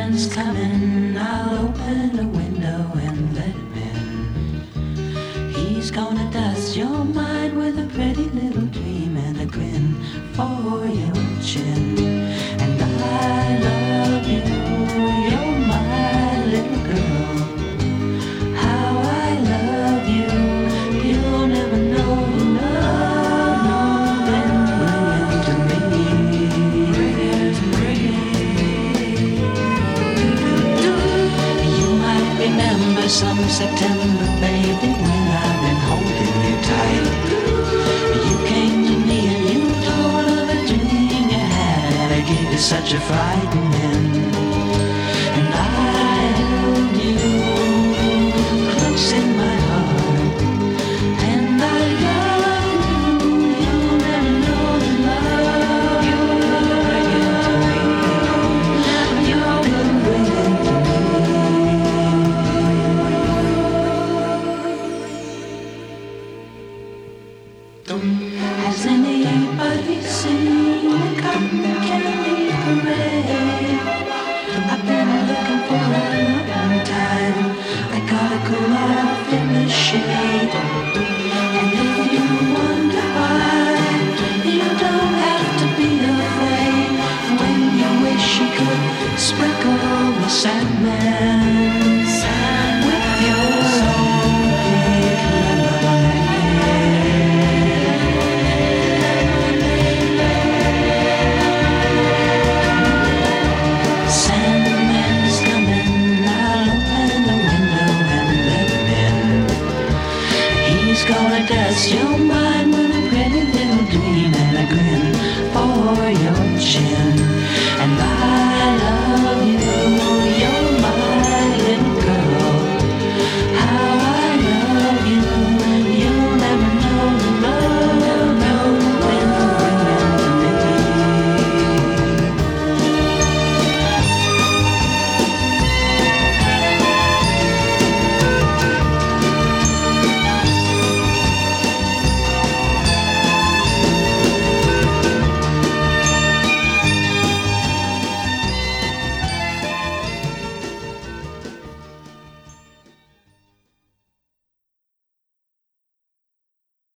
Sandman's coming, I'll open a window and let him in. He's gonna dust your mind with a pretty little dream and a grin for your chin. And I love you, you're my little girl. How I love you, you'll never know you love and bring it to me. You might remember some September, baby, when I've been holding you tight. You came to me and you told of a dream you had. I gave you such a frightening. And I held you close in my heart. And I love you. You'll never know the love you'll bring it to me. You'll bring it to me. Has anybody seen the cotton candy parade? I've been looking for a long time. I gotta cool off in the shade. And if you wonder why, you don't have to be afraid. When you wish you could sprinkle the Sandman